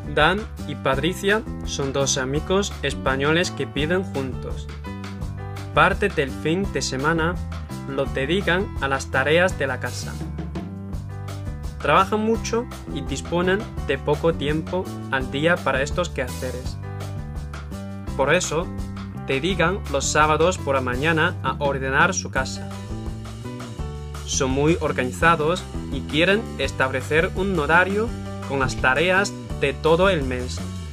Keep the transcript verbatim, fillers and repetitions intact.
Dan y Patricia son dos amigos españoles que viven juntos. Parte del fin de semana lo dedican a las tareas de la casa. Trabajan mucho y disponen de poco tiempo al día para estos quehaceres. Por eso, dedican los sábados por la mañana a ordenar su casa. Son muy organizados y quieren establecer un horario con las tareas de todo el mes.